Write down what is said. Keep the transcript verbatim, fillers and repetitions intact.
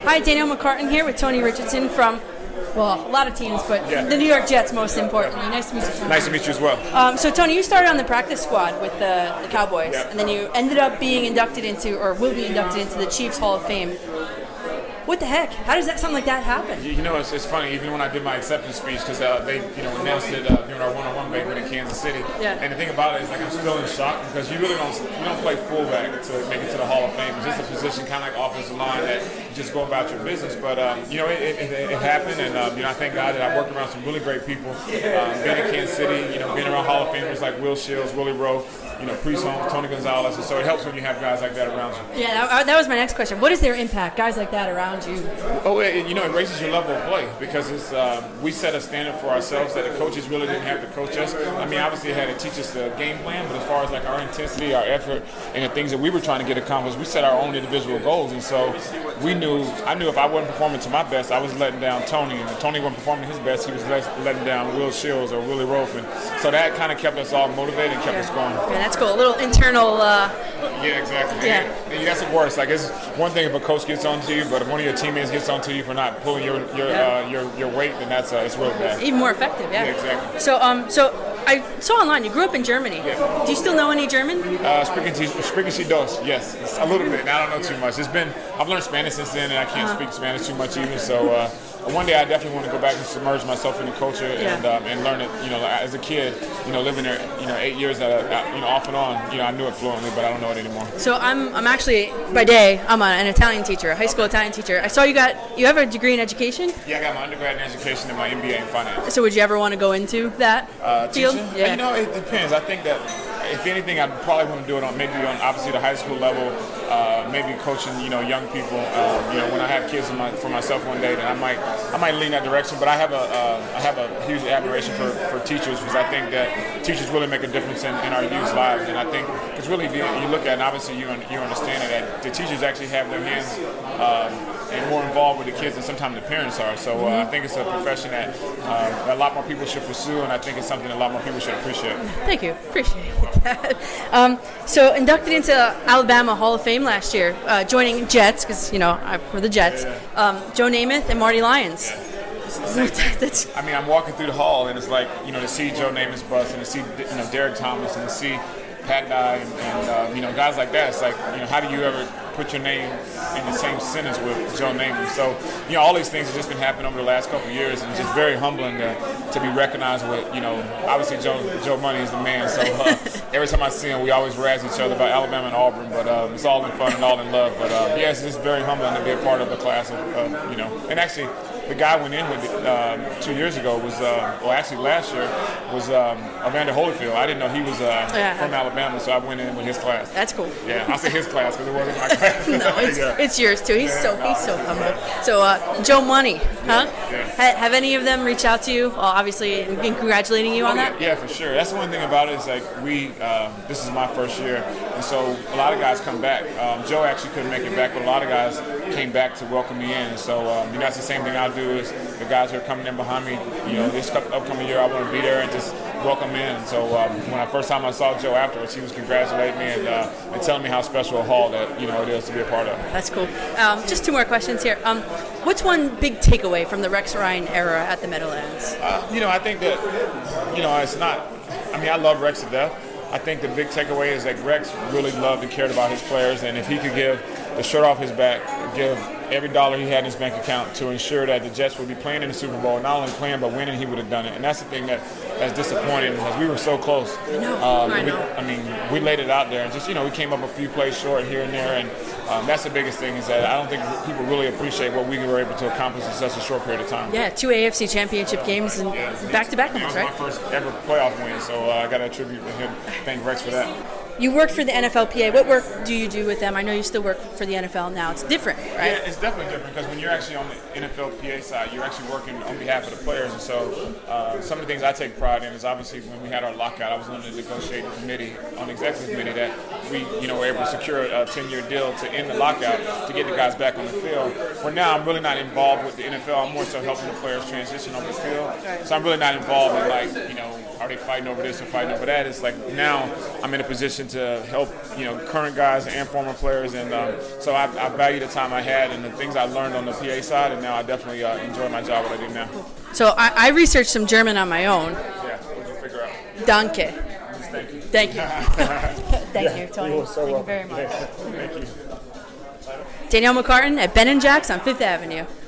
Hi, Danielle McCartan here with Tony Richardson from, well, a lot of teams, but Yeah. the New York Jets most importantly. Nice to meet you, Tony. Nice to meet you as well. Um, so, Tony, you started on the practice squad with the, the Cowboys, Yep. and then you ended up being inducted into, or will be inducted into the Chiefs Hall of Fame. What the heck? How does that something like that happen? You, you know, it's, it's funny. Even when I did my acceptance speech, because uh, they, you know, announced it uh, during our one-on-one banquet in Kansas City. Yeah. And the thing about it is, like, I'm still in shock because you really don't, you don't play fullback to make it to the Hall of Fame. It's just a position kind of like offensive line that you just go about your business. But um, you know, it, it, it, it happened, and um, you know, I thank God that I worked around some really great people. Um, being in Kansas City, you know, being around Hall of Famers like Will Shields, Willie Rowe, you know, Priest Holmes, Tony Gonzalez, and so it helps when you have guys like that around you. Yeah, that, that was my next question. What is their impact, guys like that around you? Oh, it, you know, it raises your level of play because it's uh, we set a standard for ourselves that the coaches really didn't have to coach us. I mean, obviously, they had to teach us the game plan, but as far as like our intensity, our effort, and the things that we were trying to get accomplished, we set our own individual goals. And so we knew, I knew if I wasn't performing to my best, I was letting down Tony, and if Tony wasn't performing his best, he was letting down Will Shields or Willie Rowe. And so that kind of kept us all motivated and kept Yeah. us going. Yeah, that's cool. A little internal. Uh, Yeah, exactly. Yeah. And, and that's the worst. Like, it's one thing if a coach gets onto you, but if one of your teammates gets onto you for not pulling your your Yeah. uh, your, your weight, then that's uh, it's real bad. even more effective, yeah. Yeah, exactly. So, um, so I saw online you grew up in Germany. Yeah. Do you still know any German? Uh, sprechen Sie sprechen Sie Deutsch? Yes, it's a little bit. I don't know too much. It's been I've learned Spanish since then, and I can't Uh-huh. speak Spanish too much either. So uh, one day I definitely want to go back and submerge myself in the culture Yeah. and um, and learn it. You know, as a kid, you know, living there, you know, eight years, uh, you know, off and on. You know, I knew it fluently, but I don't know it anymore. So I'm I'm actually by day I'm an Italian teacher, a high school Italian teacher. I saw you got you have a degree in education. Yeah, I got my undergrad in education and my M B A in finance. So would you ever want to go into that Uh, field? teaching? Yeah. You know, it depends. I think that if anything, I'd probably want to do it on maybe on obviously the high school level, uh, maybe coaching, you know, young people. Um, you know, when I have kids in my, for myself one day, then I might I might lean that direction. But I have a uh, I have a huge admiration for, for teachers because I think that teachers really make a difference in, in our youth's lives. And I think it's really if you, you look at, and obviously you you understand it, that the teachers actually have their hands um, and more involved with the kids than sometimes the parents are. So uh, I think it's a profession that uh, a lot more people should pursue, and I think it's something a lot more people should appreciate. Thank you. Appreciate that. Um, so inducted into Alabama Hall of Fame last year, uh, joining Jets because you know I'm for the Jets. Um, Joe Namath and Marty Lyons. That's I mean, I'm walking through the hall, and it's like, you know, to see Joe Namath's bust and to see, you know, Derek Thomas and to see Pat Dye and, and uh, you know, guys like that. It's like, you know, how do you ever put your name in the same sentence with Joe Namath? So, you know, all these things have just been happening over the last couple of years, and it's just very humbling to, to be recognized with, you know, obviously Joe Joe Money is the man. So uh, every time I see him, we always razz each other about Alabama and Auburn, but uh, it's all in fun and all in love. But uh, yeah, it's just very humbling to be a part of the class of, of you know, and actually, the guy I went in with uh, two years ago was, uh, well, actually last year was um, Evander Holyfield. I didn't know he was uh, Yeah. from Alabama, so I went in with his class. that's cool. Yeah, I say his class because it wasn't my class. No, it's, Yeah. it's yours too. He's so he's so humble. So uh, Joe Money, huh? yeah. Ha- have any of them reached out to you? Well, obviously, and been congratulating you on Oh, yeah, that. yeah, for sure. That's the one thing about it is like we, um, this is my first year, and so a lot of guys come back. Um, Joe actually couldn't make it back, but a lot of guys came back to welcome me in. And so um, you know, that's the same thing I'll do is the guys who are coming in behind me. You know, this up- upcoming year I want to be there and just welcome in. So um, when I first time I saw Joe afterwards, he was congratulating me and, uh, and telling me how special a hall that you know it is to be a part of. That's cool. Um, just two more questions here. Um, what's one big takeaway from the Rex Ryan era at the Meadowlands? Uh, you know, I think that, you know, it's not, I mean, I love Rex to death. I think the big takeaway is that Rex really loved and cared about his players, and if he could give the shirt off his back, give every dollar he had in his bank account to ensure that the Jets would be playing in the Super Bowl, not only playing but winning, he would have done it. And that's the thing that that's disappointing because we were so close. I know. Um, I we, know. I mean, we laid it out there, and just, you know, we came up a few plays short here and there, and um, that's the biggest thing is that I don't think people really appreciate what we were able to accomplish in such a short period of time. Yeah, two A F C championship games and back to back It almost, was right? my first ever playoff win, so uh, I got to attribute to him. Thank Rex for that. You worked for the N F L P A. What work do you do with them? I know you still work for the N F L now. It's different, right? Yeah, it's definitely different because when you're actually on the N F L P A side, you're actually working on behalf of the players. And so uh, some of the things I take pride in is obviously when we had our lockout, I was on the negotiating committee, on the executive committee, that we, you know, were able to secure a ten-year deal to end the lockout to get the guys back on the field. Where now I'm really not involved with the N F L. I'm more so helping the players transition on the field. So I'm really not involved in, like, you know, are they fighting over this or fighting over that? It's like now I'm in a position position to help, you know, current guys and former players. And um, so I, I value the time I had and the things I learned on the P A side, and now I definitely uh, enjoy my job, what I do now. So I, I researched some German on my own. Yeah, what did you figure out? Danke. Thank you. Thank you. Thank Yeah, you, Tony. you were so Thank welcome. you very much. Yeah, thank you. Danielle McCartan at Ben and Jack's on Fifth Avenue.